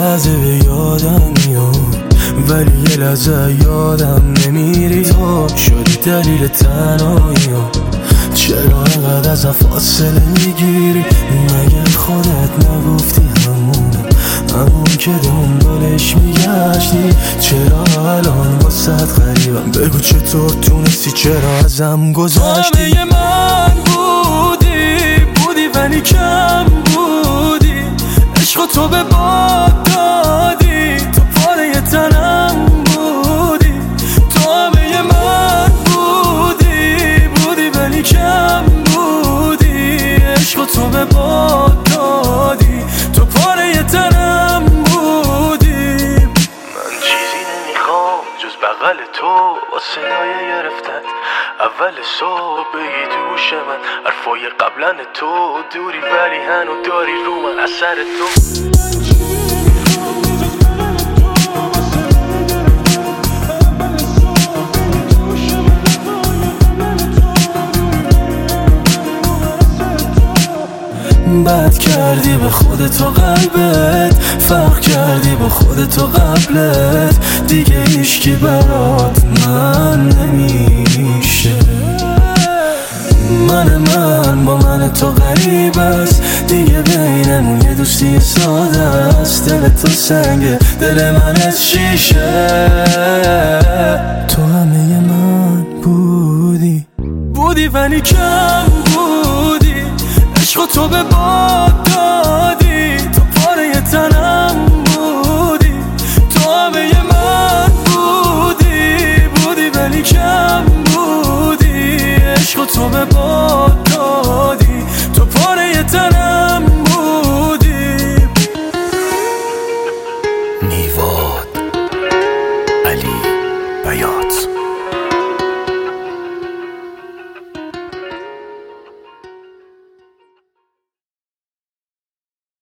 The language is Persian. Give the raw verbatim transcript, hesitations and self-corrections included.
لحظه به یادم میاد، ولی یه لحظه یادم نمیری. تو شدی دلیل تنهاییام، چرا انقدر ازم فاصله میگیری؟ مگه خودت نگفتی همونه، همون که دنبالش میگشتی؟ چرا الان واسه غریبم؟ بگو چطور تونستی، چرا ازم گذشتی؟ همه من بودی بودی ولی کم بودی، عشق تو به باد دادی، تو پاره تنم بودی. تو همه من بودی بودی ولی کم بودی، عشق تو به باد دادی، تو پاره تنم بودی. من چیزی نمیخوام جز بغل تو با صدای گرفتت، اول صبح بگی تو گوش من حرفای قبلن تو، دوری ولی هنو داری رو من اثر تو. بد کردی به خودت و قلبت، فرق کردی با خودت و قبلت، دیگه هیچکی برات من نمیشه. من من با من تو غریب است، دیگه بینمون یه دوستی ساده است. دل تو سنگه، دل من از شیشه. تو همه من بودی بودی ولی کم بودی، عشق تو به باد دادی، تو پاره تنم